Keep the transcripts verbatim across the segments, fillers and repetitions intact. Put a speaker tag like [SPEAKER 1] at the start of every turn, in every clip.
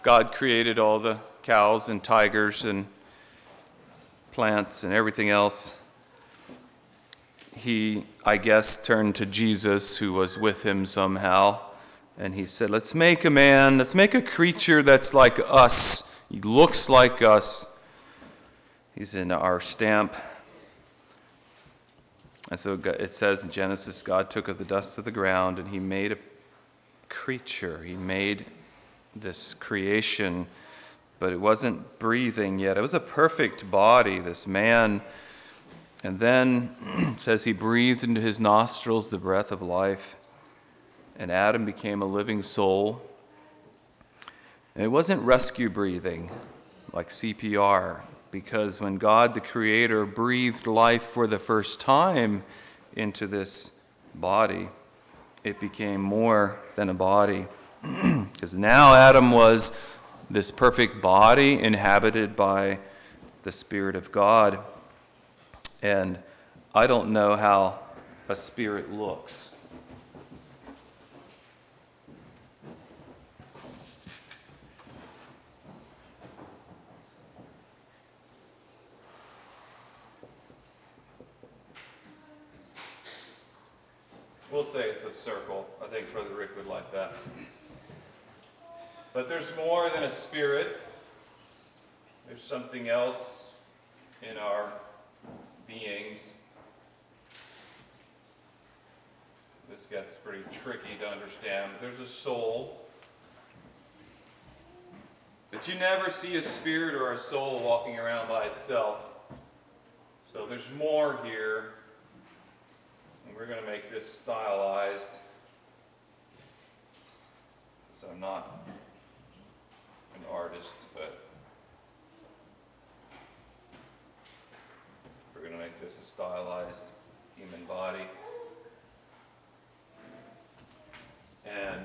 [SPEAKER 1] God created all the cows and tigers and plants and everything else, he, I guess, turned to Jesus, who was with him somehow, and he said, let's make a man, let's make a creature that's like us. He looks like us. He's in our stamp. And so it says in Genesis, God took of the dust of the ground and he made a creature. He made this creation, but it wasn't breathing yet. It was a perfect body, this man. And then it says he breathed into his nostrils the breath of life, and Adam became a living soul. And it wasn't rescue breathing like C P R, because when God the Creator breathed life for the first time into this body, it became more than a body. Because now Adam was this perfect body inhabited by the Spirit of God. And I don't know how a spirit looks. We'll say it's a circle. I think Brother Rick would like that. But there's more than a spirit. There's something else in our beings. This gets pretty tricky to understand. There's a soul. But you never see a spirit or a soul walking around by itself. So there's more here. And we're going to make this stylized. So I'm not an artist, but we're going to make this a stylized human body. And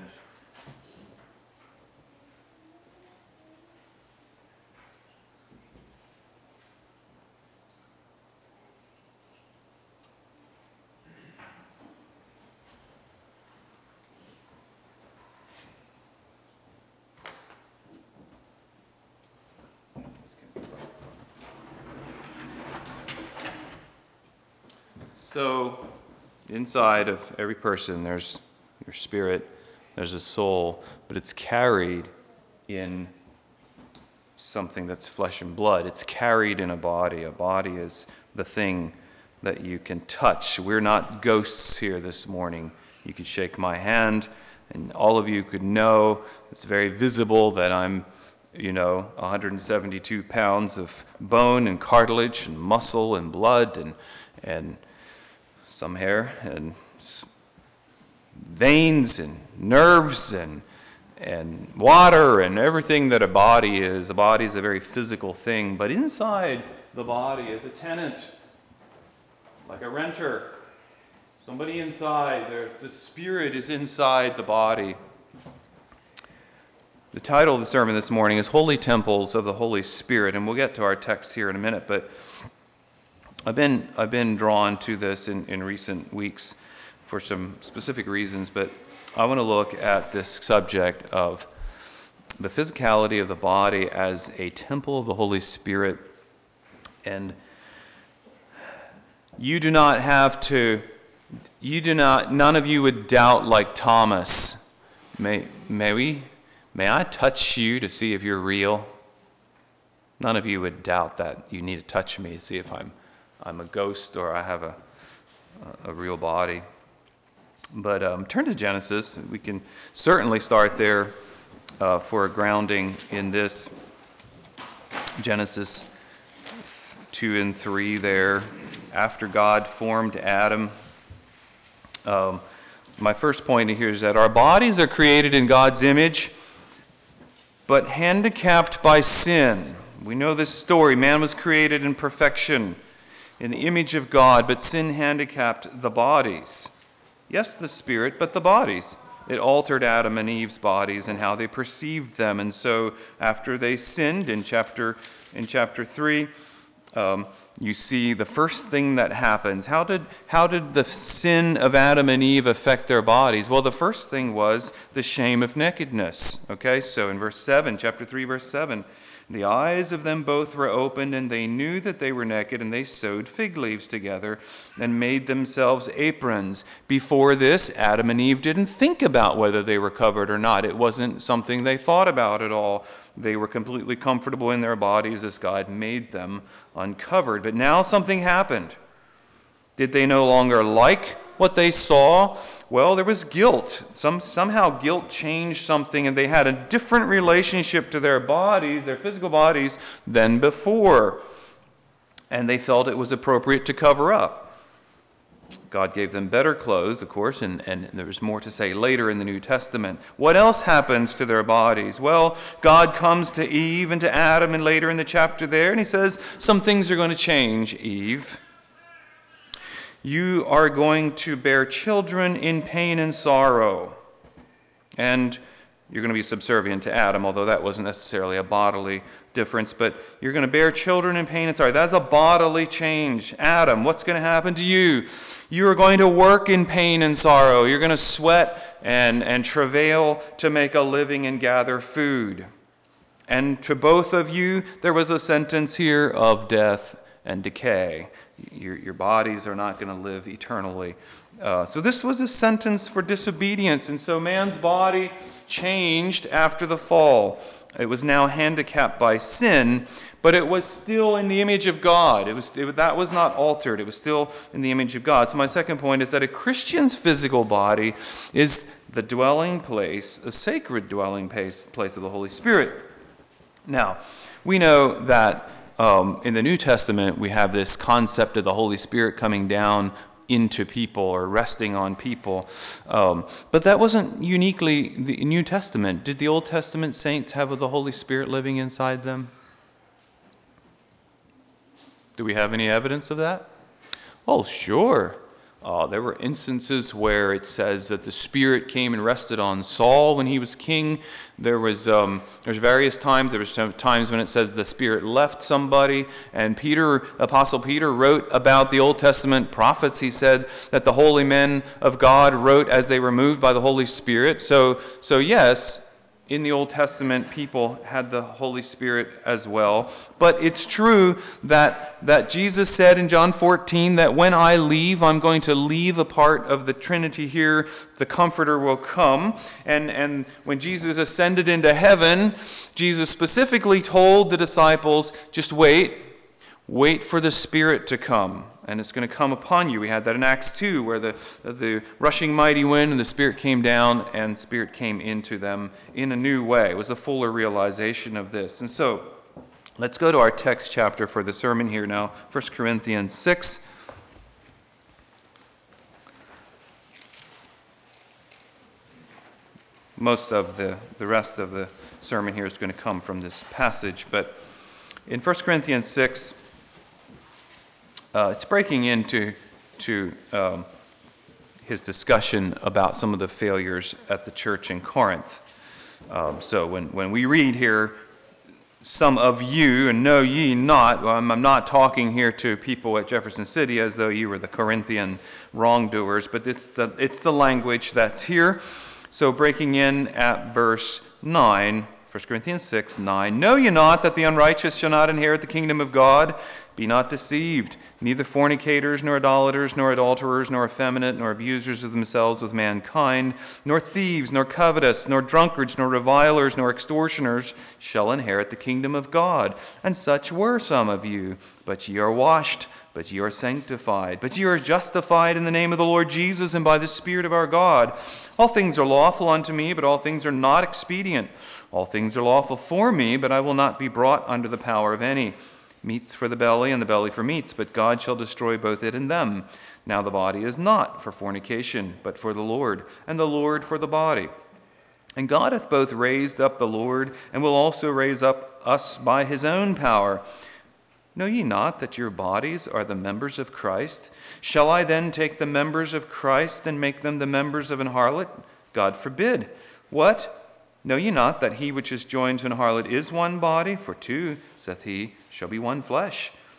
[SPEAKER 1] so inside of every person, there's your spirit, there's a soul, but it's carried in something that's flesh and blood. It's carried in a body. A body is the thing that you can touch. We're not ghosts here this morning. You could shake my hand, and all of you could know it's very visible that I'm, you know, one hundred seventy-two pounds of bone and cartilage and muscle and blood and and some hair and veins and nerves and and water and everything that a body is. A body is a very physical thing, but inside the body is a tenant, like a renter. Somebody inside. There's the spirit is inside the body. The title of the sermon this morning is Holy Temples of the Holy Spirit, and we'll get to our text here in a minute, but I've been I've been drawn to this in, in recent weeks for some specific reasons, but I want to look at this subject of the physicality of the body as a temple of the Holy Spirit. And you do not have to, you do not, none of you would doubt like Thomas. May, may we, may I touch you to see if you're real? None of you would doubt that you need to touch me to see if I'm I'm a ghost or I have a, a real body. But um, turn to Genesis. We can certainly start there uh, for a grounding in this. Genesis two and three there. After God formed Adam. Um, my first point here is that our bodies are created in God's image, but handicapped by sin. We know this story. Man was created in perfection, in the image of God, but sin handicapped the bodies. Yes, the spirit, but the bodies. It altered Adam and Eve's bodies and how they perceived them. And so after they sinned in chapter in chapter three, um, you see the first thing that happens. How did, how did the sin of Adam and Eve affect their bodies? Well, the first thing was the shame of nakedness. Okay, so in verse seven, chapter three, verse seven, the eyes of them both were opened, and they knew that they were naked, and they sewed fig leaves together and made themselves aprons. Before this, Adam and Eve didn't think about whether they were covered or not. It wasn't something they thought about at all. They were completely comfortable in their bodies as God made them uncovered. But now something happened. Did they no longer like what they saw? Well, there was guilt. Some, somehow guilt changed something, and they had a different relationship to their bodies, their physical bodies, than before. And they felt it was appropriate to cover up. God gave them better clothes, of course, and, and there's more to say later in the New Testament. What else happens to their bodies? Well, God comes to Eve and to Adam, and later in the chapter there, and he says, some things are going to change, Eve. You are going to bear children in pain and sorrow. And you're going to be subservient to Adam, although that wasn't necessarily a bodily difference. But you're going to bear children in pain and sorrow. That's a bodily change. Adam, what's going to happen to you? You are going to work in pain and sorrow. You're going to sweat and, and travail to make a living and gather food. And to both of you, there was a sentence here of death and decay. Your, your bodies are not going to live eternally. Uh, so this was a sentence for disobedience. And so man's body changed after the fall. It was now handicapped by sin, but it was still in the image of God. It was it, that was not altered. It was still in the image of God. So my second point is that a Christian's physical body is the dwelling place, a sacred dwelling place, place of the Holy Spirit. Now, we know that Um, in the New Testament, we have this concept of the Holy Spirit coming down into people or resting on people. Um, but that wasn't uniquely the New Testament. Did the Old Testament saints have the Holy Spirit living inside them? Do we have any evidence of that? Oh, sure. Uh, there were instances where it says that the Spirit came and rested on Saul when he was king. There was um, there's various times. There was times when it says the Spirit left somebody. And Peter, Apostle Peter, wrote about the Old Testament prophets. He said that the holy men of God wrote as they were moved by the Holy Spirit. So, so yes, in the Old Testament, people had the Holy Spirit as well. But it's true that, that Jesus said in John fourteen that when I leave, I'm going to leave a part of the Trinity here. The Comforter will come. And, and when Jesus ascended into heaven, Jesus specifically told the disciples, just wait, wait for the Spirit to come. And it's going to come upon you. We had that in Acts two, where the, the rushing mighty wind and the Spirit came down and Spirit came into them in a new way. It was a fuller realization of this. And so, let's go to our text chapter for the sermon here now, First Corinthians six. Most of the, the rest of the sermon here is going to come from this passage. But in First Corinthians six, Uh, it's breaking into to um, his discussion about some of the failures at the church in Corinth. Um, so when, when we read here, some of you, and know ye not, well, I'm, I'm not talking here to people at Jefferson City as though you were the Corinthian wrongdoers, but it's the, it's the language that's here. So breaking in at verse nine, First Corinthians six, nine, know ye not that the unrighteous shall not inherit the kingdom of God? Be not deceived. Neither fornicators, nor idolaters, nor adulterers, nor effeminate, nor abusers of themselves with mankind, nor thieves, nor covetous, nor drunkards, nor revilers, nor extortioners shall inherit the kingdom of God. And such were some of you. But ye are washed, but ye are sanctified, but ye are justified in the name of the Lord Jesus and by the Spirit of our God. All things are lawful unto me, but all things are not expedient. All things are lawful for me, but I will not be brought under the power of any. Meats for the belly, and the belly for meats, but God shall destroy both it and them. Now the body is not for fornication, but for the Lord, and the Lord for the body. And God hath both raised up the Lord, and will also raise up us by his own power. Know ye not that your bodies are the members of Christ? Shall I then take the members of Christ and make them the members of an harlot? God forbid. What? Know ye not that he which is joined to an harlot is one body? For two, saith he, shall be one flesh.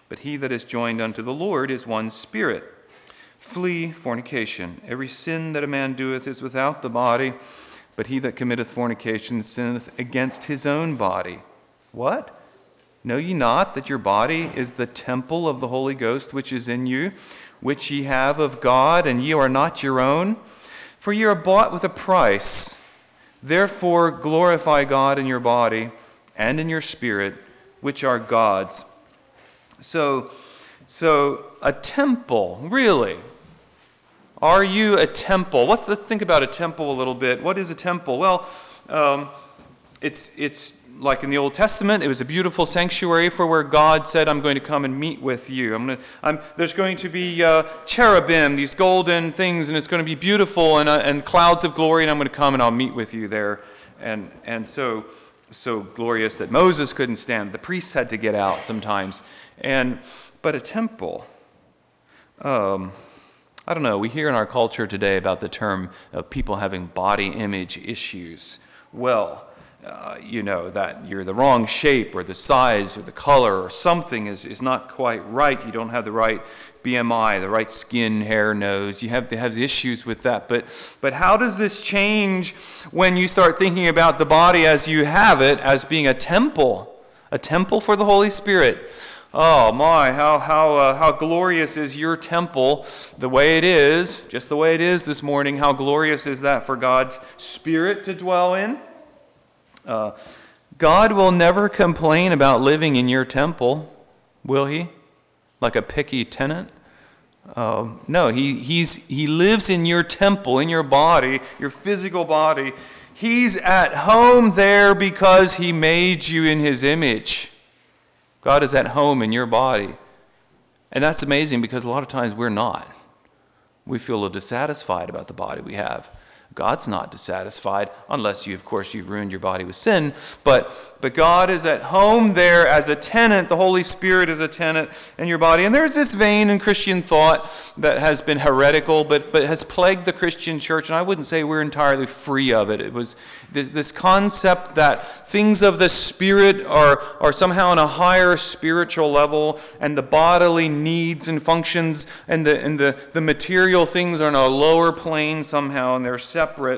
[SPEAKER 1] but he that is joined unto the Lord is one spirit. Flee fornication. Every sin that a man doeth is without the body, but he that committeth fornication sinneth against his own body. What? Know ye not that your body is the temple of the Holy Ghost which is in you, which ye have of God, and ye are not your own? For ye are bought with a price. Therefore glorify God in your body and in your spirit, which are God's. So, so a temple, really. Are you a temple? Let's, let's think about a temple a little bit. What is a temple? Well, um, it's it's like in the Old Testament, it was a beautiful sanctuary for where God said, I'm going to come and meet with you. I'm going to, I'm, there's going to be uh, cherubim, these golden things, and it's going to be beautiful, and, uh, and clouds of glory, and I'm going to come and I'll meet with you there. And and so so glorious that Moses couldn't stand. The priests had to get out sometimes. And but a temple, um, I don't know, we hear in our culture today about the term of people having body image issues. Well, uh, you know, that you're the wrong shape or the size or the color or something is, is not quite right. You don't have the right B M I, the right skin, hair, nose. You have to have issues with that. But, but how does this change when you start thinking about the body as you have it as being a temple, a temple for the Holy Spirit? Oh my, how how uh, how glorious is your temple, the way it is, just the way it is this morning. How glorious is that for God's Spirit to dwell in? Uh, God will never complain about living in your temple, will he? Like a picky tenant? Uh, no, he he's he lives in your temple, in your body, your physical body. He's at home there because he made you in his image. God is at home in your body. And that's amazing because a lot of times we're not. We feel a little dissatisfied about the body we have. God's not dissatisfied unless you, of course, you've ruined your body with sin. But but God is at home there as a tenant. The Holy Spirit is a tenant in your body. And there's this vein in Christian thought that has been heretical, but but has plagued the Christian church. And I wouldn't say we're entirely free of it. It was this, this concept that things of the Spirit are, are somehow on a higher spiritual level, and the bodily needs and functions and the and the, the material things are on a lower plane somehow, and they're separate.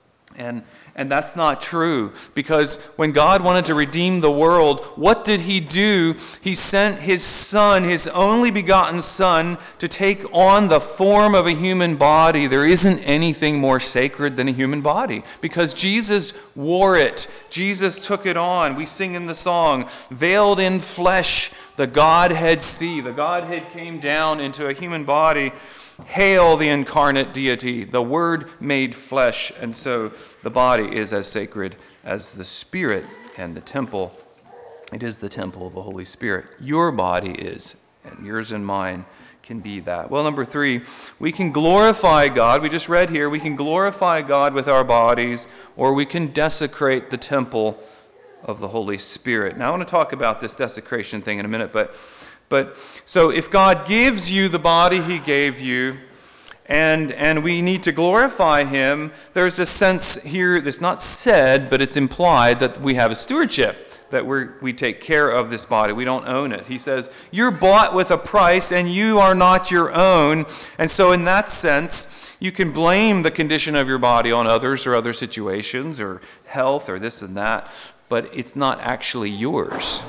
[SPEAKER 1] And And that's not true, because when God wanted to redeem the world, what did he do? He sent his Son, his only begotten Son, to take on the form of a human body. There isn't anything more sacred than a human body, because Jesus wore it. Jesus took it on. We sing in the song, veiled in flesh, the Godhead see. The Godhead came down into a human body. Hail the incarnate deity, the Word made flesh. And so the body is as sacred as the Spirit, and the temple, it is the temple of the Holy Spirit. Your body is, and yours and mine can be that. Well, number three, we can glorify God. We just read here, we can glorify God with our bodies, or we can desecrate the temple of the Holy Spirit. Now, I want to talk about this desecration thing in a minute, but But so if God gives you the body he gave you, and and we need to glorify him, there's a sense here that's not said, but it's implied that we have a stewardship, that we we take care of this body. We don't own it. He says, you're bought with a price and you are not your own. And so in that sense, you can blame the condition of your body on others or other situations or health or this and that, but it's not actually yours.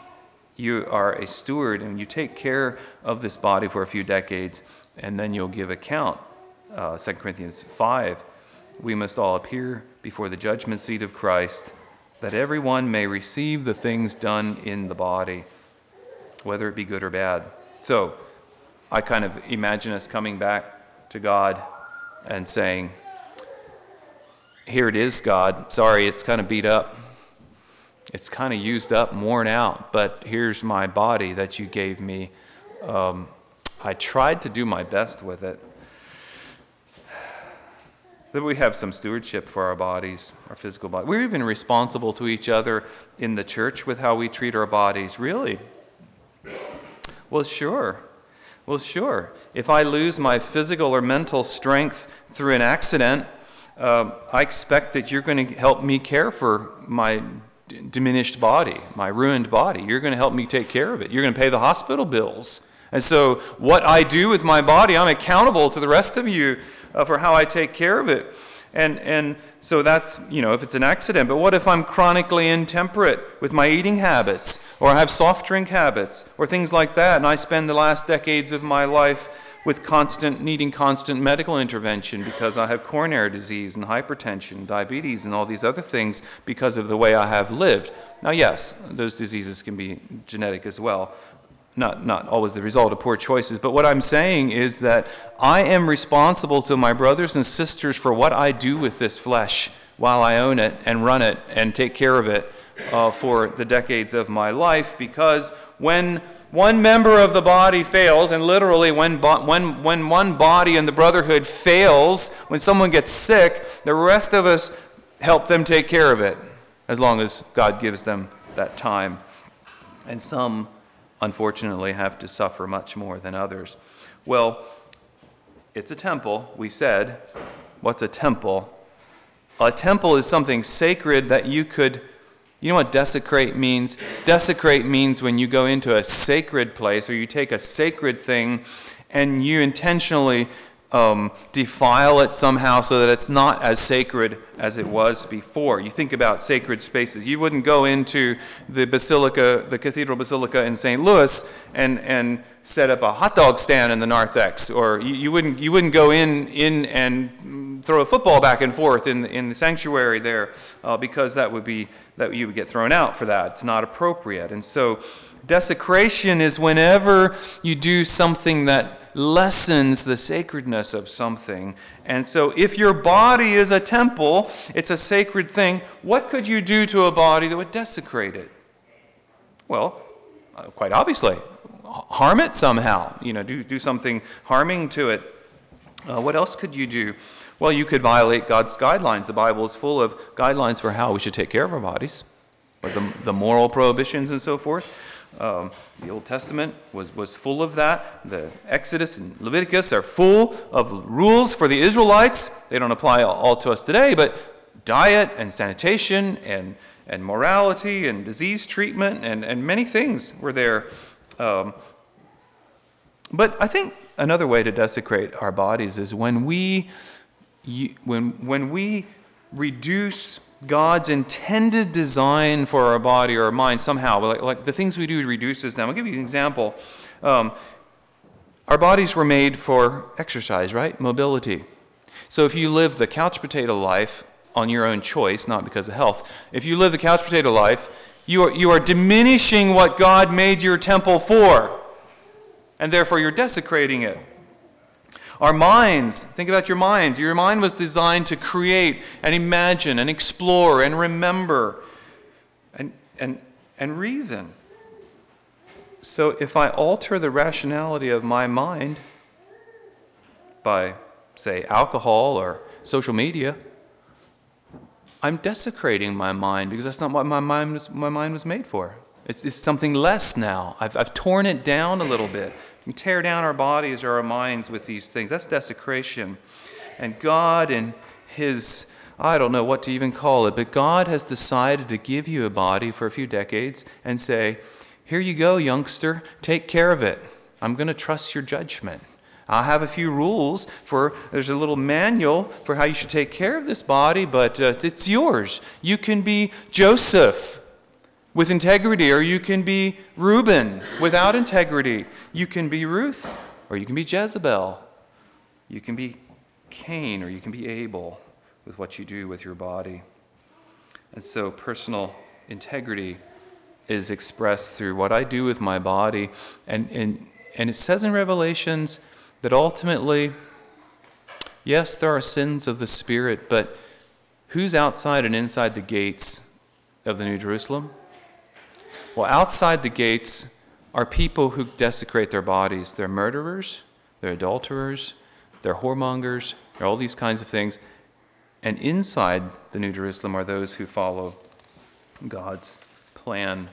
[SPEAKER 1] You are a steward, and you take care of this body for a few decades, and then you'll give account. Uh, Second Corinthians five, we must all appear before the judgment seat of Christ, that everyone may receive the things done in the body, whether it be good or bad. So I kind of imagine us coming back to God and saying, here it is, God. Sorry, it's kind of beat up. It's kind of used up, worn out, but here's my body that you gave me. Um, I tried to do my best with it. That we have some stewardship for our bodies, our physical body. We're even responsible to each other in the church with how we treat our bodies. Really? Well, sure. Well, sure. If I lose my physical or mental strength through an accident, uh, I expect that you're going to help me care for my d- diminished body, my ruined body. You're going to help me take care of it. You're going to pay the hospital bills. And so what I do with my body, I'm accountable to the rest of you uh, for how I take care of it. And and so that's, you know, if it's an accident. But what if I'm chronically intemperate with my eating habits, or I have soft drink habits, or things like that, and I spend the last decades of my life with constant, needing constant medical intervention because I have coronary disease and hypertension, diabetes, and all these other things because of the way I have lived. Now, yes, those diseases can be genetic as well. Not, not always the result of poor choices, but what I'm saying is that I am responsible to my brothers and sisters for what I do with this flesh while I own it and run it and take care of it uh, for the decades of my life, because when one member of the body fails, and literally when, bo- when, when one body in the brotherhood fails, when someone gets sick, the rest of us help them take care of it, as long as God gives them that time. And some, unfortunately, have to suffer much more than others. Well, it's a temple, we said. What's a temple? A temple is something sacred that you could, you know what desecrate means? Desecrate means when you go into a sacred place, or you take a sacred thing and you intentionally um, defile it somehow so that it's not as sacred as it was before. You think about sacred spaces. You wouldn't go into the basilica, the Cathedral Basilica in Saint Louis, and and set up a hot dog stand in the narthex, or you, you wouldn't you wouldn't go in in and throw a football back and forth in the, in the sanctuary there, uh, because that would be that you would get thrown out for that. It's not appropriate. And so desecration is whenever you do something that lessens the sacredness of something. And so if your body is a temple, it's a sacred thing, what could you do to a body that would desecrate it? Well, uh, quite obviously, harm it somehow. You know, do, do something harming to it. Uh, what else could you do? Well, you could violate God's guidelines. The Bible is full of guidelines for how we should take care of our bodies, or the, the moral prohibitions and so forth. Um, the Old Testament was, was full of that. The Exodus and Leviticus are full of rules for the Israelites. They don't apply all, all to us today, but diet and sanitation and, and morality and disease treatment and, and many things were there. Um, but I think another way to desecrate our bodies is when we, when, when we reduce God's intended design for our body or our mind somehow, like, like the things we do reduces them. I'll give you an example. Um, our bodies were made for exercise, right? Mobility. So if you live the couch potato life on your own choice, not because of health, if you live the couch potato life, you are, you are diminishing what God made your temple for, and therefore you're desecrating it. Our minds, think about your minds. Your mind was designed to create and imagine and explore and remember and, and, and reason. So if I alter the rationality of my mind by, say, alcohol or social media, I'm desecrating my mind, because that's not what my mind was, my mind was made for. It's, it's something less now. I've, I've torn it down a little bit. We tear down our bodies or our minds with these things. That's desecration. And God and His, I don't know what to even call it, but God has decided to give you a body for a few decades and say, here you go, youngster, take care of it. I'm going to trust your judgment. I'll have a few rules for, there's a little manual for how you should take care of this body, but uh, it's yours. You can be Joseph with integrity, or you can be Reuben without integrity. You can be Ruth, or you can be Jezebel. You can be Cain, or you can be Abel with what you do with your body. And so personal integrity is expressed through what I do with my body. And, and, and it says in Revelations that ultimately, yes, there are sins of the Spirit, but who's outside and inside the gates of the New Jerusalem? Well, outside the gates are people who desecrate their bodies. They're murderers, they're adulterers, they're whoremongers, they're all these kinds of things. And inside the New Jerusalem are those who follow God's plan.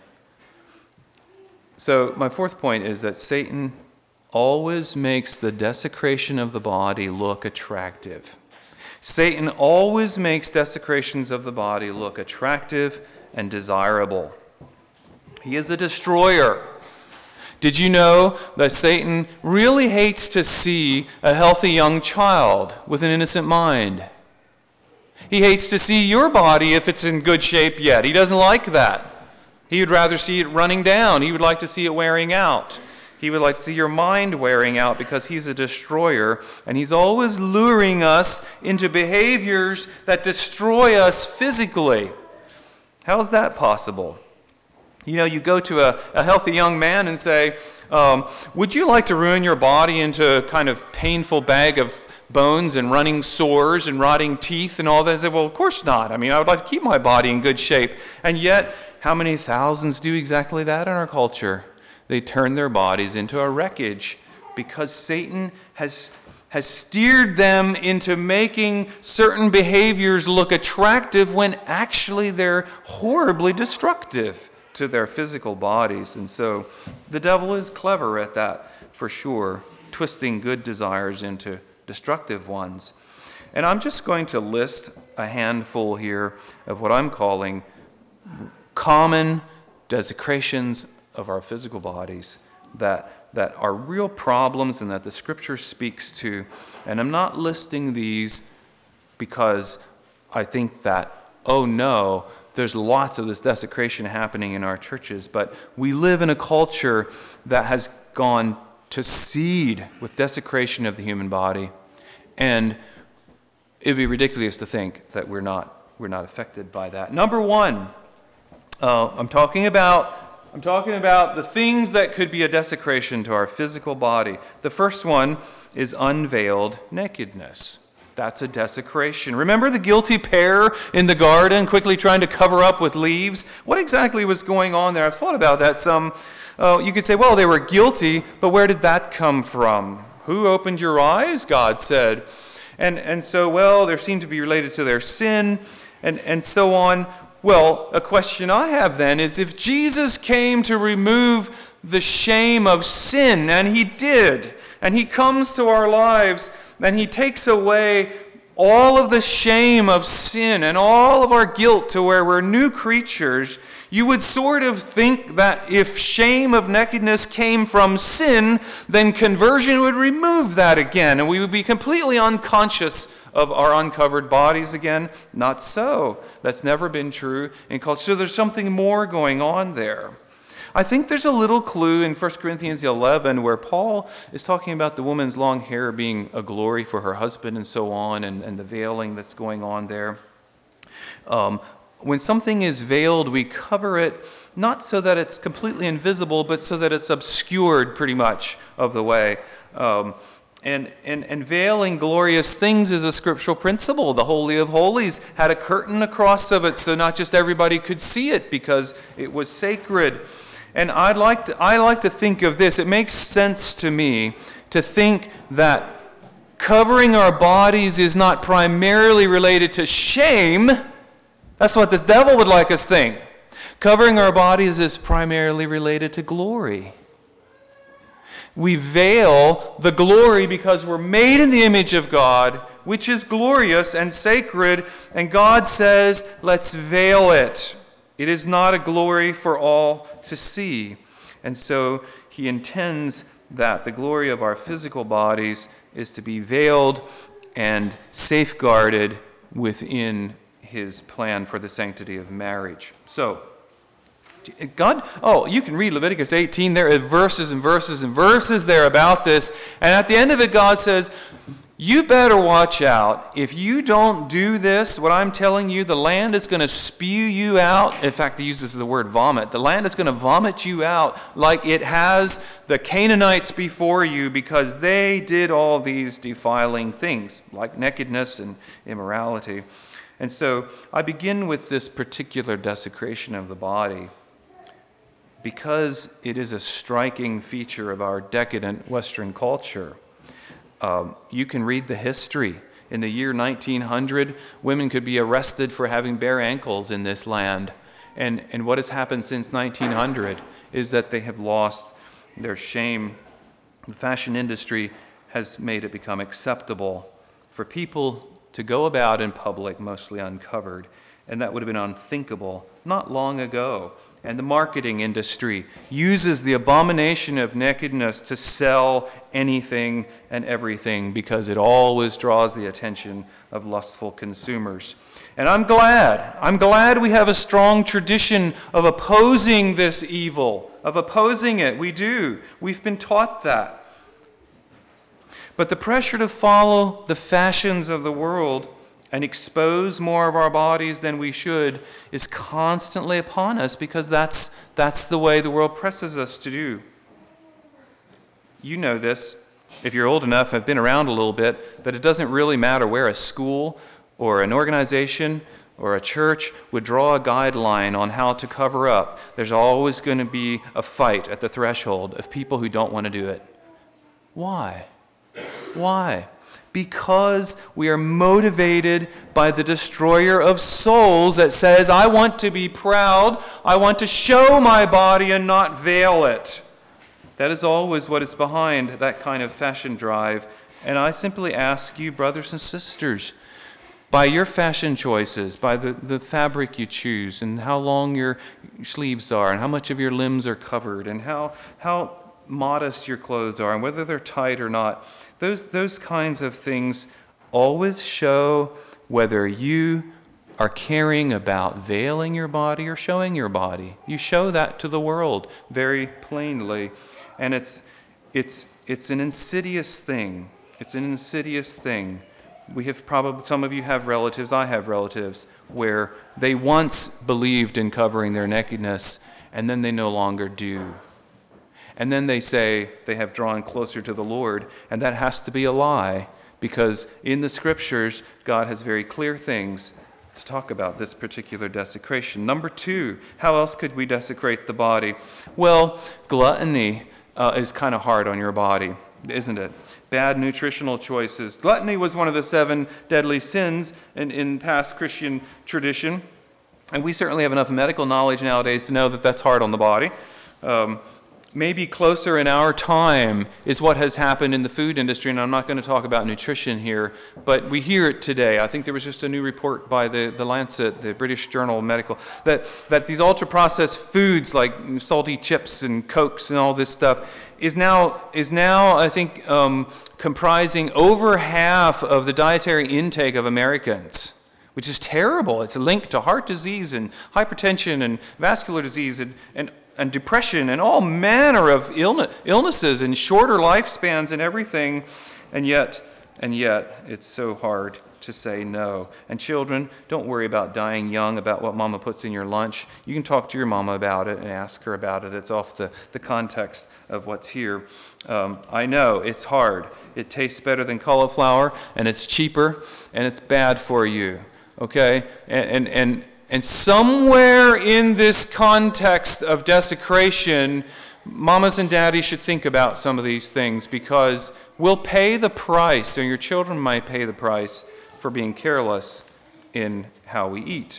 [SPEAKER 1] So my fourth point is that Satan always makes the desecration of the body look attractive. Satan always makes desecrations of the body look attractive and desirable. He is a destroyer. Did you know that Satan really hates to see a healthy young child with an innocent mind? He hates to see your body if it's in good shape yet. He doesn't like that. He would rather see it running down. He would like to see it wearing out. He would like to see your mind wearing out because he's a destroyer, and he's always luring us into behaviors that destroy us physically. How is that possible? You know, you go to a, a healthy young man and say, um, would you like to ruin your body into a kind of painful bag of bones and running sores and rotting teeth and all that? I say, well, of course not. I mean, I would like to keep my body in good shape. And yet, how many thousands do exactly that in our culture? They turn their bodies into a wreckage because Satan has has steered them into making certain behaviors look attractive when actually they're horribly destructive to their physical bodies. And so the devil is clever at that, for sure, twisting good desires into destructive ones. And I'm just going to list a handful here of what I'm calling common desecrations of our physical bodies that, that are real problems and that the Scripture speaks to. And I'm not listing these because I think that, oh no, there's lots of this desecration happening in our churches, but we live in a culture that has gone to seed with desecration of the human body, and it'd be ridiculous to think that we're not we're not affected by that. Number one, uh, I'm talking about I'm talking about the things that could be a desecration to our physical body. The first one is unveiled nakedness. That's a desecration. Remember the guilty pair in the garden quickly trying to cover up with leaves? What exactly was going on there? I've thought about that some. Uh, you could say, well, they were guilty, but where did that come from? Who opened your eyes, God said. And and so, well, there seemed to be related to their sin, and, and so on. Well, a question I have then is, if Jesus came to remove the shame of sin, and he did, and he comes to our lives, and he takes away all of the shame of sin and all of our guilt to where we're new creatures, you would sort of think that if shame of nakedness came from sin, then conversion would remove that again, and we would be completely unconscious of our uncovered bodies again. Not so. That's never been true in culture. So there's something more going on there. I think there's a little clue in First Corinthians eleven where Paul is talking about the woman's long hair being a glory for her husband and so on, and, and the veiling that's going on there. Um, when something is veiled, we cover it not so that it's completely invisible, but so that it's obscured pretty much of the way. Um, and, and, and veiling glorious things is a scriptural principle. The Holy of Holies had a curtain across of it so not just everybody could see it because it was sacred. And I'd like to, I like to think of this. It makes sense to me to think that covering our bodies is not primarily related to shame. That's what this devil would like us to think. Covering our bodies is primarily related to glory. We veil the glory because we're made in the image of God, which is glorious and sacred, and God says, let's veil it. It is not a glory for all to see. And so he intends that the glory of our physical bodies is to be veiled and safeguarded within his plan for the sanctity of marriage. So, God, oh, you can read Leviticus eighteen. There are verses and verses and verses there about this. And at the end of it, God says, you better watch out. If you don't do this, what I'm telling you, the land is going to spew you out. In fact, he uses the word vomit. The land is going to vomit you out like it has the Canaanites before you, because they did all these defiling things, like nakedness and immorality. And so I begin with this particular desecration of the body because it is a striking feature of our decadent Western culture. Um, you can read the history. In the year nineteen hundred, women could be arrested for having bare ankles in this land. And, and what has happened since nineteen hundred is that they have lost their shame. The fashion industry has made it become acceptable for people to go about in public mostly uncovered. And that would have been unthinkable not long ago. And the marketing industry uses the abomination of nakedness to sell anything and everything because it always draws the attention of lustful consumers. And I'm glad, I'm glad we have a strong tradition of opposing this evil, of opposing it. We do. We've been taught that. But the pressure to follow the fashions of the world and expose more of our bodies than we should is constantly upon us because that's, that's the way the world presses us to do. You know this, if you're old enough, have been around a little bit, that it doesn't really matter where a school or an organization or a church would draw a guideline on how to cover up. There's always going to be a fight at the threshold of people who don't want to do it. Why? Why? Because we are motivated by the destroyer of souls that says, I want to be proud, I want to show my body and not veil it. That is always what is behind that kind of fashion drive. And I simply ask you, brothers and sisters, by your fashion choices, by the, the fabric you choose, and how long your sleeves are, and how much of your limbs are covered, and how, how modest your clothes are, and whether they're tight or not, Those, those kinds of things always show whether you are caring about veiling your body or showing your body. You show that to the world very plainly. And it's, it's, it's an insidious thing. It's an insidious thing. We have probably, some of you have relatives, I have relatives, where they once believed in covering their nakedness, and then they no longer do. And then they say they have drawn closer to the Lord, and that has to be a lie, because in the Scriptures, God has very clear things to talk about this particular desecration. Number two, how else could we desecrate the body? Well, gluttony uh, is kind of hard on your body, isn't it? Bad nutritional choices. Gluttony was one of the seven deadly sins in, in past Christian tradition, and we certainly have enough medical knowledge nowadays to know that that's hard on the body. Um, Maybe closer in our time is what has happened in the food industry, and I'm not going to talk about nutrition here, but we hear it today. I think there was just a new report by the, the Lancet, the British Journal of Medical, that, that these ultra-processed foods like salty chips and Cokes and all this stuff is now, is now I think, um, comprising over half of the dietary intake of Americans, which is terrible. It's linked to heart disease and hypertension and vascular disease and, and and depression and all manner of illness, illnesses and shorter lifespans and everything. And yet, and yet, it's so hard to say no. And children, don't worry about dying young, about what mama puts in your lunch. You can talk to your mama about it and ask her about it. It's off the, the context of what's here. Um, I know, it's hard. It tastes better than cauliflower, and it's cheaper, and it's bad for you. Okay? And, and, and And somewhere in this context of desecration, mamas and daddies should think about some of these things, because we'll pay the price, or your children might pay the price, for being careless in how we eat.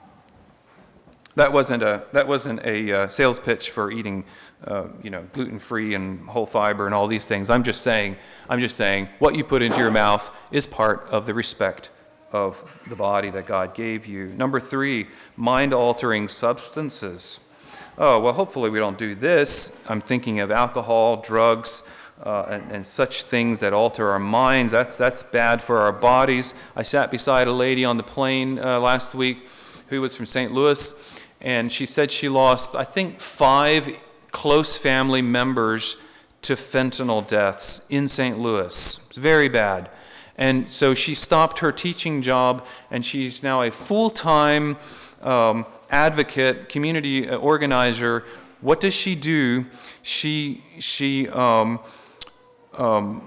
[SPEAKER 1] That wasn't a that wasn't a uh, sales pitch for eating, uh, you know, gluten-free and whole fiber and all these things. I'm just saying, I'm just saying, what you put into your mouth is part of the respect of the body that God gave you. Number three, mind-altering substances. Oh, well, hopefully we don't do this. I'm thinking of alcohol, drugs, uh, and, and such things that alter our minds. That's, that's bad for our bodies. I sat beside a lady on the plane uh, last week who was from Saint Louis, and she said she lost, I think, five close family members to fentanyl deaths in Saint Louis. It's very bad. And so she stopped her teaching job, and she's now a full-time um, advocate, community organizer. What does she do? She she um, um,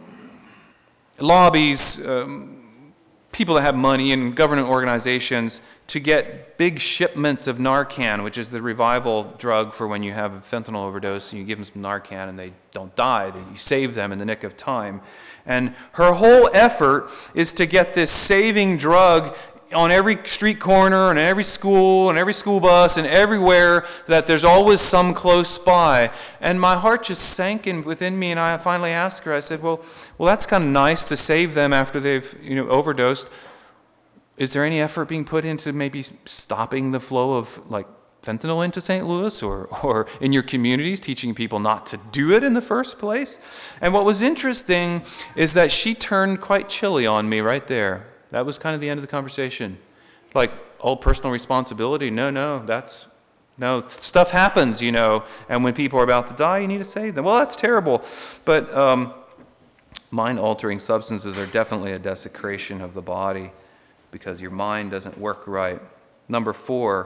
[SPEAKER 1] lobbies um, people that have money and government organizations to get big shipments of Narcan, which is the revival drug for when you have a fentanyl overdose and you give them some Narcan and they don't die. You save them in the nick of time. And her whole effort is to get this saving drug on every street corner and every school and every school bus and everywhere, that there's always some close by. And my heart just sank in within me, and I finally asked her, I said, well, well, that's kind of nice to save them after they've, you know, overdosed. is there any effort being put into maybe stopping the flow of like fentanyl into Saint Louis, or, or in your communities, teaching people not to do it in the first place? And what was interesting is that she turned quite chilly on me right there. That was kind of the end of the conversation. Like, oh, personal responsibility? No, no, that's, no, stuff happens, you know, and when people are about to die, you need to save them. Well, that's terrible. But um, mind-altering substances are definitely a desecration of the body because your mind doesn't work right. Number four,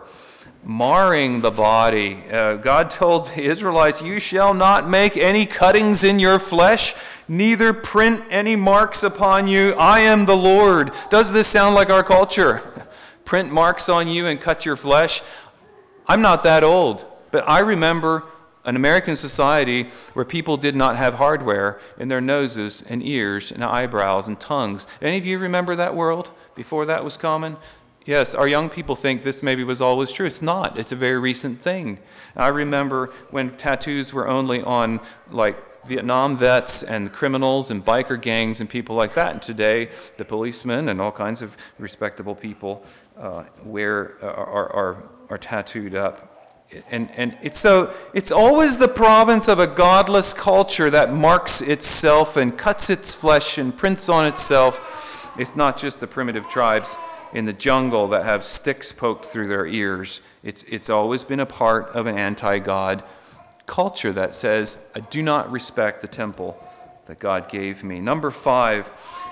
[SPEAKER 1] marring the body. Uh, God told the Israelites, you shall not make any cuttings in your flesh, neither print any marks upon you. I am the Lord. Does this sound like our culture? Print marks on you and cut your flesh? I'm not that old, but I remember an American society where people did not have hardware in their noses and ears and eyebrows and tongues. Any of you remember that world before that was common? Yes, our young people think this maybe was always true. It's not. It's a very recent thing. I remember when tattoos were only on like Vietnam vets and criminals and biker gangs and people like that. And today, the policemen and all kinds of respectable people uh, wear uh, are, are are tattooed up. And and it's so it's always the province of a godless culture that marks itself and cuts its flesh and prints on itself. It's not just the primitive tribes in the jungle that have sticks poked through their ears. It's it's always been a part of an anti-God culture that says, I do not respect the temple that God gave me. Number five,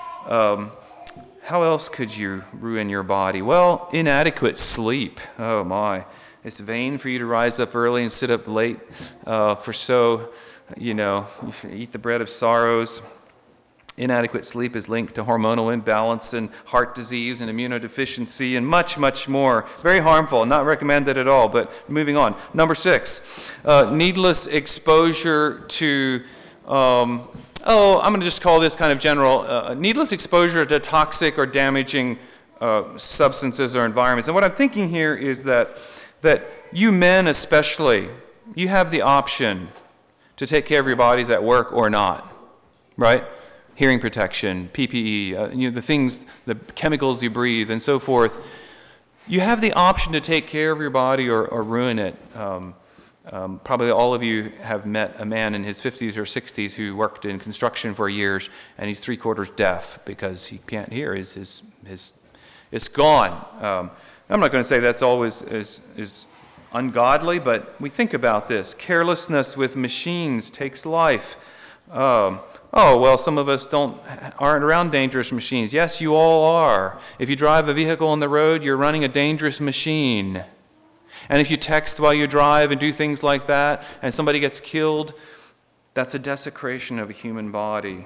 [SPEAKER 1] um, how else could you ruin your body? Well, inadequate sleep. Oh my. It's vain for you to rise up early and sit up late, uh, for so, you know, you eat the bread of sorrows. Inadequate sleep is linked to hormonal imbalance and heart disease and immunodeficiency and much, much more. Very harmful, not recommended at all, but moving on. Number six, uh, needless exposure to, um, oh, I'm going to just call this kind of general, uh, needless exposure to toxic or damaging uh, substances or environments. And what I'm thinking here is that, that you men especially, you have the option to take care of your bodies at work or not, right? Hearing protection, P P E, uh, you know, the things, the chemicals you breathe, and so forth. You have the option to take care of your body or, or ruin it. Um, um, probably all of you have met a man in his fifties or sixties who worked in construction for years, and he's three-quarters deaf because he can't hear. His, his, his, it's gone. Um, I'm not going to say that's always is, is ungodly, but we think about this. Carelessness with machines takes life. Um, Oh, well, some of us don't aren't around dangerous machines. Yes, you all are. If you drive a vehicle on the road, you're running a dangerous machine. And if you text while you drive and do things like that, and somebody gets killed, that's a desecration of a human body.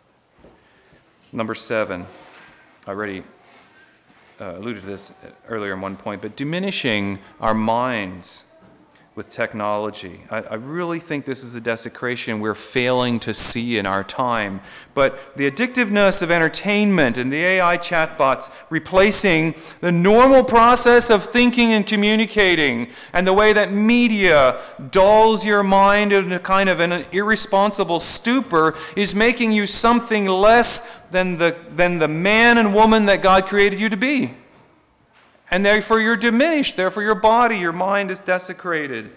[SPEAKER 1] Number seven, I already uh, alluded to this earlier in one point, but diminishing our minds with technology. I, I really think this is a desecration we're failing to see in our time. But the addictiveness of entertainment and the A I chatbots replacing the normal process of thinking and communicating, and the way that media dulls your mind in a kind of an irresponsible stupor is making you something less than the, than the man and woman that God created you to be. And therefore you're diminished. Therefore your body, your mind is desecrated.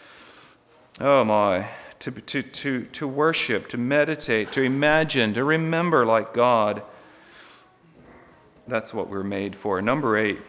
[SPEAKER 1] Oh my. To, to, to, to worship, to meditate, to imagine, to remember like God. That's what we're made for. Number eight.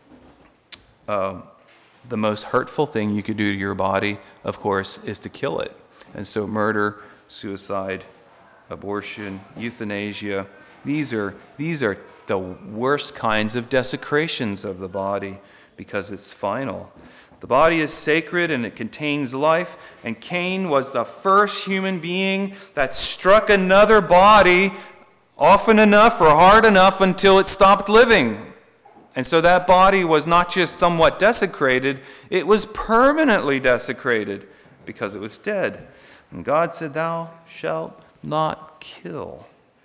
[SPEAKER 1] Um, the most hurtful thing you could do to your body, of course, is to kill it. And so murder, suicide, abortion, euthanasia, these are these are the worst kinds of desecrations of the body because it's final. The body is sacred and it contains life, and Cain was the first human being that struck another body often enough or hard enough until it stopped living. And so that body was not just somewhat desecrated, it was permanently desecrated because it was dead. And God said, "Thou shalt not kill."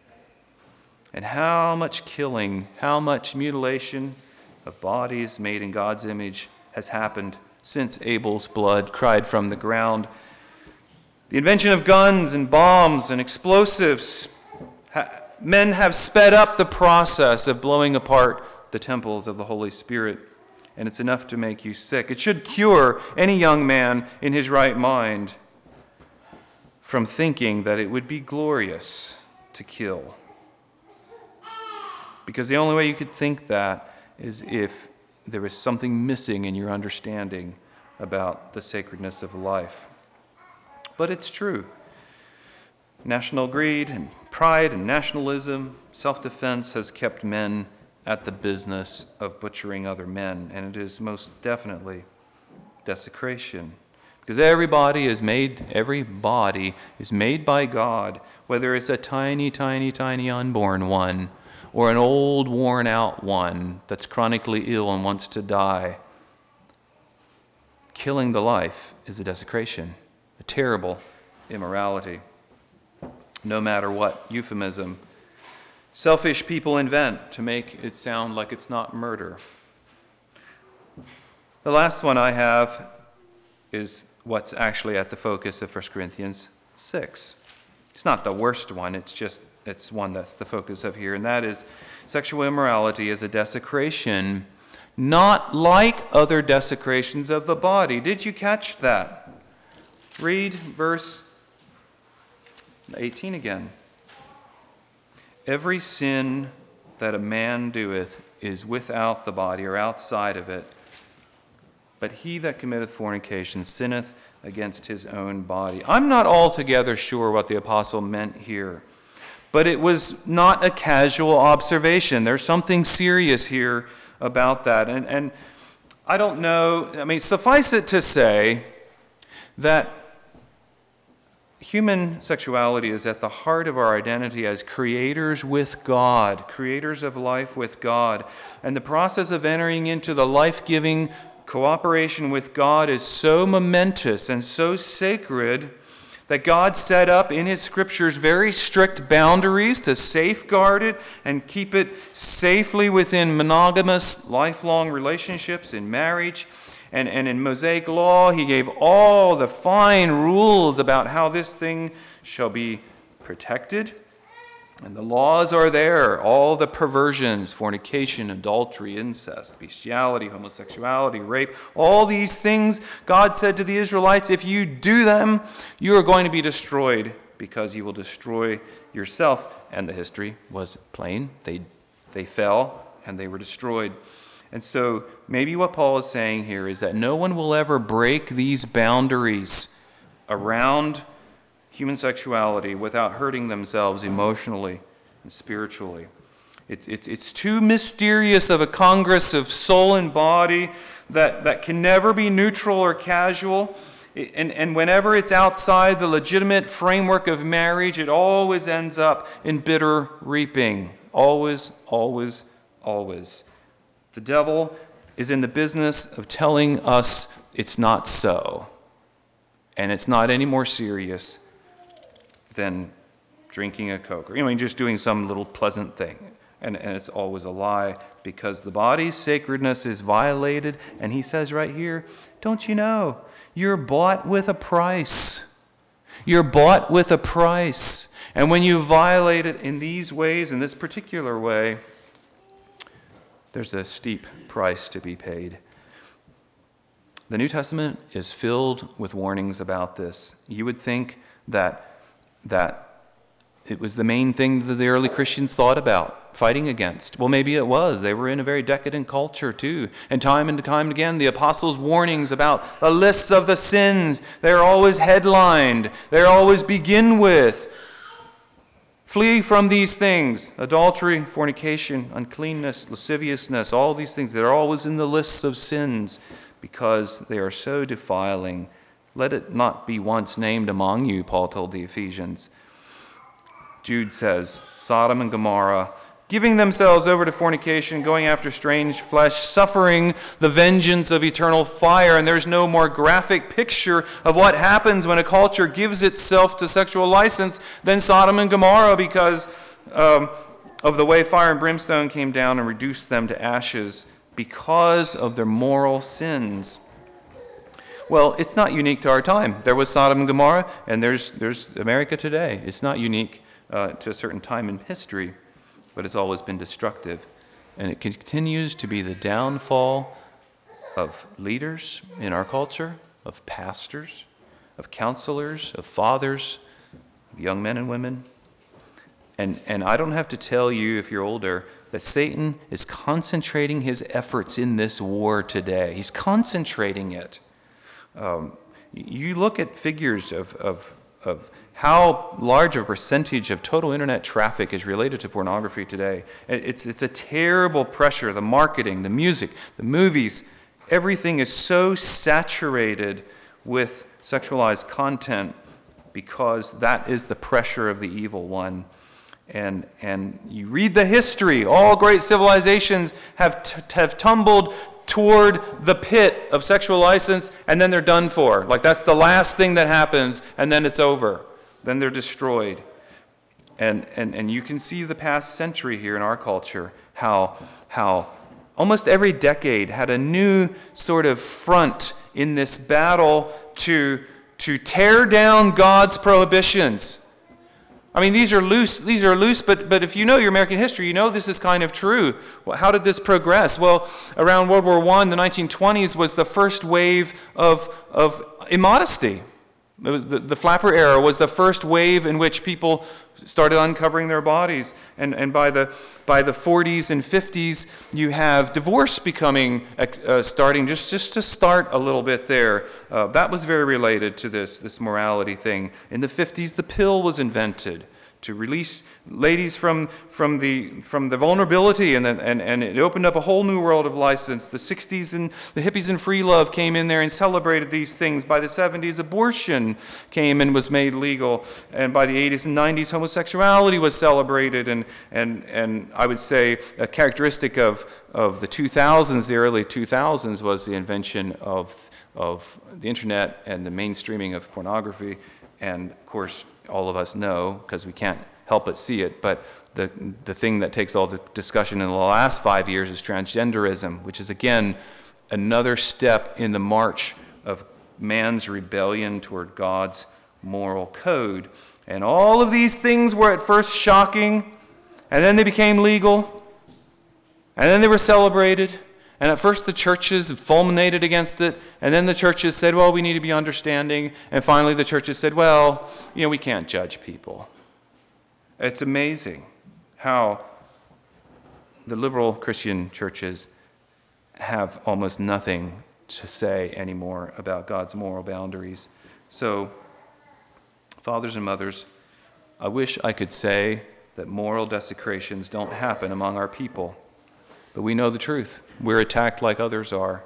[SPEAKER 1] And how much killing, how much mutilation of bodies made in God's image has happened since Abel's blood cried from the ground. The invention of guns and bombs and explosives, men have sped up the process of blowing apart the temples of the Holy Spirit, and it's enough to make you sick. It should cure any young man in his right mind from thinking that it would be glorious to kill. Because the only way you could think that is if there is something missing in your understanding about the sacredness of life. But it's true. National greed and pride and nationalism, self-defense has kept men at the business of butchering other men, and it is most definitely desecration. Because everybody is made, every body is made by God, whether it's a tiny, tiny, tiny unborn one or an old, worn-out one that's chronically ill and wants to die. Killing the life is a desecration, a terrible immorality, no matter what euphemism selfish people invent to make it sound like it's not murder. The last one I have is what's actually at the focus of First Corinthians six. It's not the worst one, it's just it's one that's the focus of here, and that is sexual immorality is a desecration, not like other desecrations of the body. Did you catch that? Read verse eighteen again. Every sin that a man doeth is without the body, or outside of it. But he that committeth fornication sinneth against his own body. I'm not altogether sure what the apostle meant here, but it was not a casual observation. There's something serious here about that. And, and I don't know, I mean, suffice it to say that human sexuality is at the heart of our identity as creators with God, creators of life with God. And the process of entering into the life-giving cooperation with God is so momentous and so sacred that God set up in his scriptures very strict boundaries to safeguard it and keep it safely within monogamous, lifelong relationships in marriage. And, and in Mosaic law, he gave all the fine rules about how this thing shall be protected. And the laws are there, all the perversions, fornication, adultery, incest, bestiality, homosexuality, rape, all these things God said to the Israelites, if you do them, you are going to be destroyed because you will destroy yourself. And the history was plain. They, they fell and they were destroyed. And so maybe what Paul is saying here is that no one will ever break these boundaries around human sexuality without hurting themselves emotionally and spiritually. It's, it's, it's too mysterious of a congress of soul and body that, that can never be neutral or casual. And, and whenever it's outside the legitimate framework of marriage, it always ends up in bitter reaping. Always, always, always. The devil is in the business of telling us it's not so. And it's not any more serious than drinking a Coke, or you know, just doing some little pleasant thing. And, and it's always a lie, because the body's sacredness is violated. And he says right here, don't you know, you're bought with a price. You're bought with a price. And when you violate it in these ways, in this particular way, there's a steep price to be paid. The New Testament is filled with warnings about this. You would think that that it was the main thing that the early Christians thought about, fighting against. Well, maybe it was. They were in a very decadent culture too. And time and time again, the apostles' warnings about the lists of the sins, they're always headlined. They always begin with, flee from these things. Adultery, fornication, uncleanness, lasciviousness, all these things. They're always in the lists of sins because they are so defiling. Let it not be once named among you, Paul told the Ephesians. Jude says, Sodom and Gomorrah, giving themselves over to fornication, going after strange flesh, suffering the vengeance of eternal fire. And there's no more graphic picture of what happens when a culture gives itself to sexual license than Sodom and Gomorrah, because um, of the way fire and brimstone came down and reduced them to ashes because of their moral sins. Well, it's not unique to our time. There was Sodom and Gomorrah, and there's there's America today. It's not unique uh, to a certain time in history, but it's always been destructive. and it continues to be the downfall of leaders in our culture, of pastors, of counselors, of fathers, of young men and women. And, and I don't have to tell you, if you're older, that Satan is concentrating his efforts in this war today. He's concentrating it. Um, you look at figures of, of, of how large a percentage of total internet traffic is related to pornography today. It's, it's a terrible pressure. The marketing, the music, the movies, everything is so saturated with sexualized content because that is the pressure of the evil one. And and you read the history, all great civilizations have t- have tumbled toward the pit of sexual license, and then they're done for. Like, that's the last thing that happens, and then it's over. Then they're destroyed. And and and you can see the past century here in our culture, how how almost every decade had a new sort of front in this battle to to tear down God's prohibitions. I mean, these are loose, these are loose, but, but if you know your American history, you know this is kind of true. Well, how did this progress? Well, around World War One, the nineteen twenties was the first wave of, of immodesty. It was the, the flapper era was the first wave in which people started uncovering their bodies. And, and by the by the forties and fifties, you have divorce becoming, uh, starting, just, just to start a little bit there. Uh, that was very related to this, this morality thing. In the fifties, the pill was invented to release ladies from, from, the, from the vulnerability, and, the, and, and it opened up a whole new world of license. The sixties and the hippies and free love came in there and celebrated these things. By the seventies, abortion came and was made legal. And by the eighties and nineties, homosexuality was celebrated. And, and, and I would say a characteristic of, of the two thousands, the early two thousands, was the invention of, of the internet and the mainstreaming of pornography. And of course, all of us know, because we can't help but see it, but the the thing that takes all the discussion in the last five years is transgenderism, which is, again, another step in the march of man's rebellion toward God's moral code. And all of these things were at first shocking, and then they became legal, and then they were celebrated. And at first the churches fulminated against it, and then the churches said, well, we need to be understanding. And finally the churches said, well, you know, we can't judge people. It's amazing how the liberal Christian churches have almost nothing to say anymore about God's moral boundaries. So, fathers and mothers, I wish I could say that moral desecrations don't happen among our people. But we know the truth. We're attacked like others are.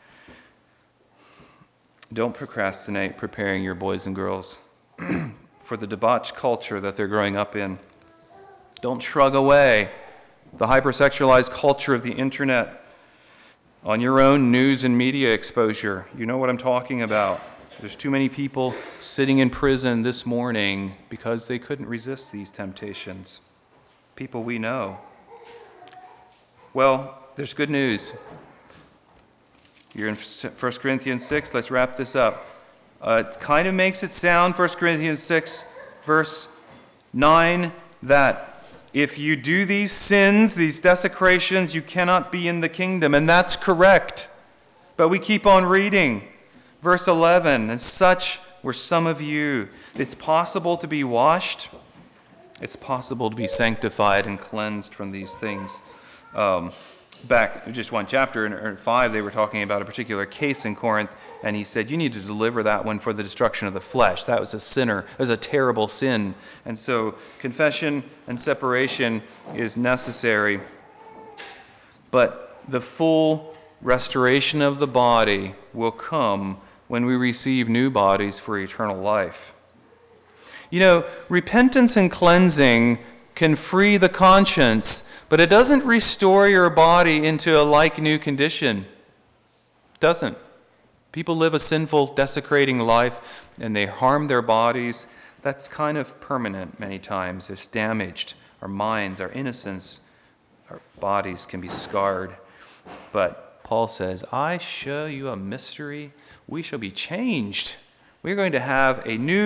[SPEAKER 1] Don't procrastinate preparing your boys and girls for the debauched culture that they're growing up in. Don't shrug away the hypersexualized culture of the internet on your own news and media exposure. You know what I'm talking about. There's too many people sitting in prison this morning because they couldn't resist these temptations. People we know. Well, there's good news. You're in First Corinthians six. Let's wrap this up. Uh, it kind of makes it sound, First Corinthians six, verse nine, that if you do these sins, these desecrations, you cannot be in the kingdom. And that's correct. But we keep on reading. Verse eleven, and such were some of you. It's possible to be washed. It's possible to be sanctified and cleansed from these things. Um, back just one chapter in five, they were talking about a particular case in Corinth, and he said, you need to deliver that one for the destruction of the flesh. That was a sinner. It was a terrible sin. And so confession and separation is necessary. But the full restoration of the body will come when we receive new bodies for eternal life. You know, repentance and cleansing can free the conscience, but it doesn't restore your body into a like-new condition. It doesn't. People live a sinful, desecrating life, and they harm their bodies. That's kind of permanent many times. It's damaged. Our minds, our innocence, our bodies can be scarred. But Paul says, I show you a mystery. We shall be changed. We're going to have a new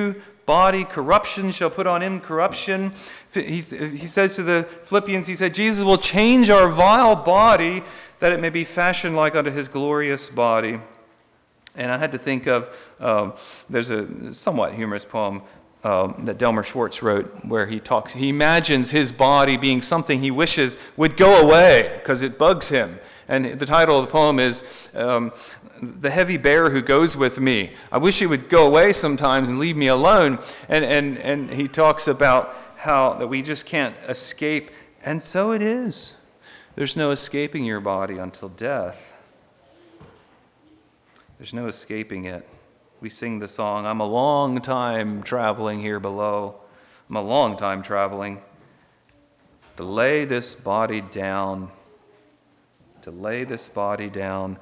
[SPEAKER 1] body corruption shall put on him corruption. He, he says to the Philippians, he said, Jesus will change our vile body that it may be fashioned like unto his glorious body. And I had to think of, um, there's a somewhat humorous poem um, that Delmer Schwartz wrote where he talks, he imagines his body being something he wishes would go away because it bugs him. And the title of the poem is, um, The Heavy Bear Who Goes With Me. I wish he would go away sometimes and leave me alone. And, and, and he talks about how that we just can't escape. And so it is. There's no escaping your body until death. There's no escaping it. We sing the song, I'm a long time traveling here below. I'm a long time traveling. To lay this body down. To lay this body down.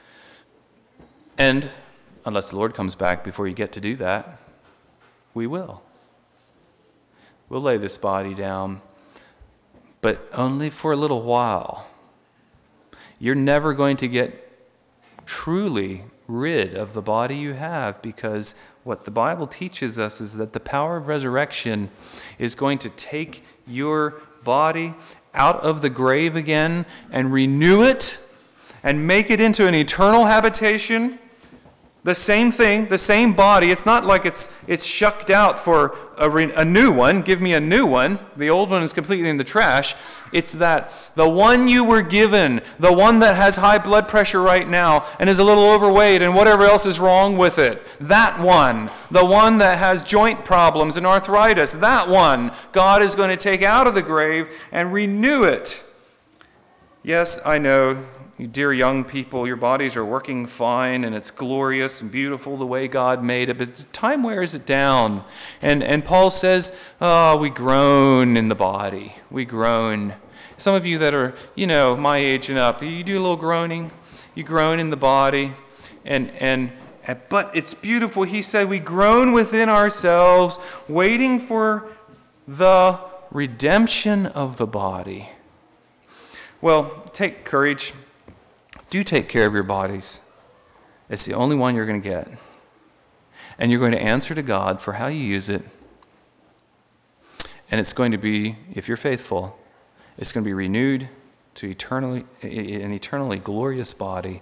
[SPEAKER 1] And unless the Lord comes back before you get to do that, we will. We'll lay this body down, but only for a little while. You're never going to get truly rid of the body you have, because what the Bible teaches us is that the power of resurrection is going to take your body out of the grave again and renew it and make it into an eternal habitation. The same thing, the same body. It's not like it's it's shucked out for a, re, a new one. Give me a new one. The old one is completely in the trash. It's that the one you were given, the one that has high blood pressure right now and is a little overweight and whatever else is wrong with it, that one, the one that has joint problems and arthritis, that one, God is going to take out of the grave and renew it. Yes, I know. You dear young people, your bodies are working fine and it's glorious and beautiful the way God made it, but time wears it down. And and Paul says, oh, we groan in the body. We groan. Some of you that are, you know, my age and up, you do a little groaning. You groan in the body. And and but it's beautiful. He said we groan within ourselves, waiting for the redemption of the body. Well, take courage. Do take care of your bodies. It's the only one you're going to get. And you're going to answer to God for how you use it. And it's going to be, if you're faithful, it's going to be renewed to eternally, an eternally glorious body.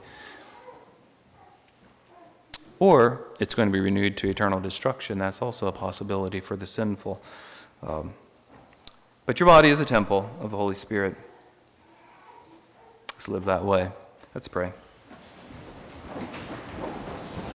[SPEAKER 1] Or it's going to be renewed to eternal destruction. That's also a possibility for the sinful. Um, but your body is a temple of the Holy Spirit. Let's live that way. Let's pray.